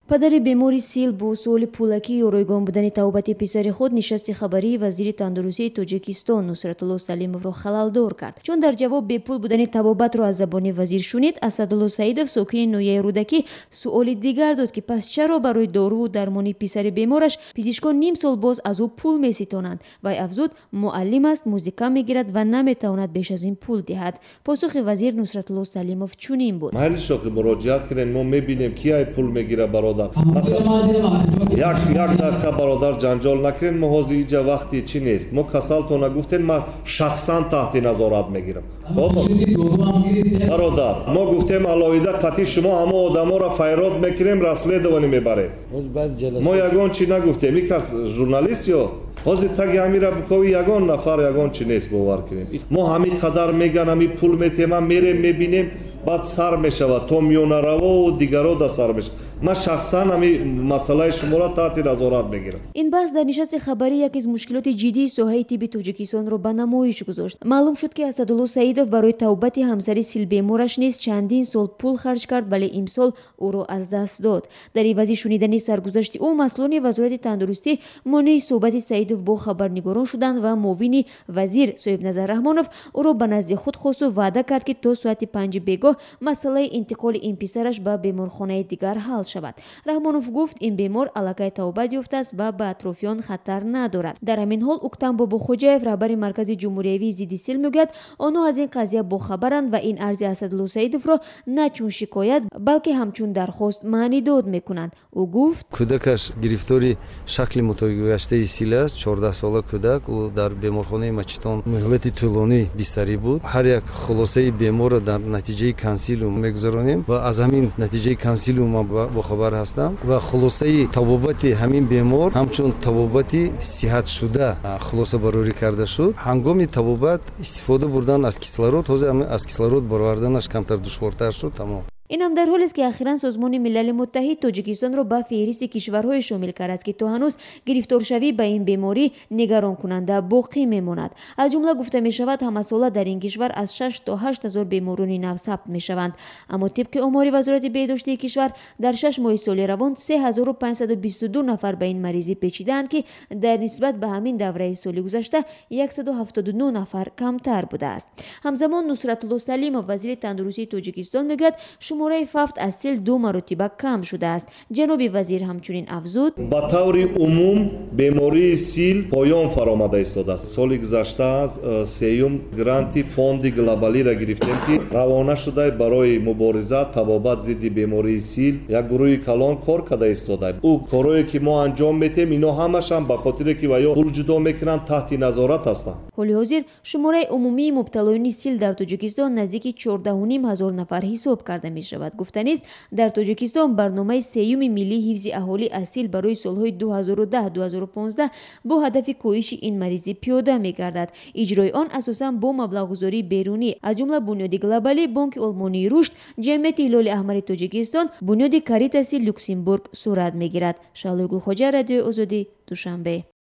падари бемори сил бо суоли пулакӣ ройгон будани тавбати писари худ нишасти хабарии вазири тандурустии Тоҷикистон Нусратулло Салимовро халалдор кард. Чун дар ҷавоб бепул будани табобатро аз забони вазир шунид, Асадулло Саидов сокини ноҳияи Рӯдакӣ суоли дигар дод, ки пас чаро барои доруву дармони писари бемораш пизишкон ним сол боз аз ӯ пул меситонанд. Вай афзуд, муаллим аст, музика мегирад ва наметавонад беш аз ин пул диҳад. Посухи вазир Нусратулло Салимов чунин буд: майли ки муроҷиат кунем, мо мебинем кияй пул мегира бародар. як дақиқа бародар ҷанҷол накунем, мо ҳозир иҷа вақти чӣ нест. Мо касалтона гуфтем, ман шахсан таҳти назорат мегирам. Хоб бародар, мо гуфтем алоҳида қатъи шумо ҳама одаморо файрод мекунем, расследованӣ мебарем. мо ягон чӣ нагуфтем. ин кас журналист ё ҳозир таги ҳамира букови ягон нафар ягон чӣ нест, бовар кунем. мо ҳамин қадар меган, ҳамин пул метема, мерем мебинем, баъд сар мешавад, то миёнараву дигаро да сар мешавад. ман шахсан ҳамин масъалаи шуморо таҳти назорат мегирам. ин баҳс дар нишасти хабарӣ яке аз мушкилоти ҷиддии соҳаи тибби Тоҷикистонро ба намоиш гузошт. Маълум шуд, ки Асадулло Саидов барои тавбати ҳамсари силбемораш низ чандин сол пул харҷ кард, вале имсол ӯро аз даст дод. Дар ивази шунидани саргузашти ӯ, масъулони вазорати тандурустӣ монеи суҳбати Саидов бо хабарнигорон шуданд ва муовини вазир Соҳибназар Раҳмонов ӯро ба назди худ хосту ваъда кард, ки то соати 5 бегоҳ масъалаи интиқоли ин писараш ба беморхонаи дигар ҳал шавад. Раҳмонов гуфт, ин бемор аллакай тавбат ёфтааст ва ба атрофиён хатар надорад. Дар ҳамин ҳол Уктам Бобохоҷаев, раҳбари маркази ҷумҳуриявии зидди сил мегӯяд, онҳо аз ин қазия бохабаранд ва ин арзи Асадулло Саидовро на чун шикоят, балки ҳамчун дархост маънидод мекунанд. Ӯ гуфт: кӯдакаш гирифтори шакли мутогаштаи сил аст, 14-сола кӯдак. ӯ дар беморхонаи Мачитон муҳлати тӯлонӣ бистарӣ буд. ҳар як хулосаи беморро дар натиҷаи консилиум мегузаронем ва аз ҳамин натиҷаи консилиум бохабар ҳастам ва хулосаи табобати ҳамин бемор ҳамчун табобати сиҳатшуда хулосабарорӣ карда шуд. ҳангоми табобат истифода бурдан аз кислород, ҳозир аз кислород бароварданаш камтар душвортар шуд. Тамом. ин ҳам дар ҳоле аст, ки ахиран Созмони Милали Муттаҳид Тоҷикистонро ба феҳристи кишварҳое шомил кард аст, ки то ҳанӯз гирифторшавӣ ба ин беморӣ нигаронкунанда боқӣ мемонад. Аз ҷумла гуфта мешавад, ҳамасола дар ин кишвар аз 6 то 8 ҳазор беморони нав сабт мешаванд. Аммо тибқи омори Вазорати беҳдоштии кишвар, дар 6 моҳи соли равон 3522 нафар ба ин маризӣ печидаанд, ки дар нисбат ба ҳамин давраи соли гузашта 179 нафар камтар будааст. ҳамзамон Нусратулло Салимов, вазири тандурустии Тоҷикистон, мегӯяд, шумораи фавт аз сил 2 маротиба кам шудааст. ҷаноби вазир ҳамчунин афзуд: ба таври умум бемории сил поён фаромада истодааст. соли гузашта сеюм гранти фонди глобалиро гирифтем, ки равона шуда барои мубориза табобат зидди бемории сил як гурӯҳи калон кор карда истодаем. ӯ корое ки мо анҷом метем, ино ҳамашам ба хотире ки ва ё пул ҷудо мекунанд, таҳти назорат ҳастанд. ҳоли ҳозир шумораи умумии мубталоини сил дар Тоҷикистон наздики 14,5 ҳазор нафар ҳисоб карда мешавад. Гуфтанист, дар Тоҷикистон барномаи сеюми миллии ҳифзи аҳолӣ аз сил барои солҳои 2010-2015 бо ҳадафи коҳиши ин маризӣ пиёда мегардад. иҷрои он асосан бо маблағгузории берунӣ, аз ҷумла Бунёди Глобалӣ, Бонки Олмонии Рушд, Ҷамъияти Ҳилоли Аҳмари Тоҷикистон, Бунёди Каритаси Люксембург сурат мегирад. Шалои Гулхоҷа, Радиои Озодӣ, Душанбе.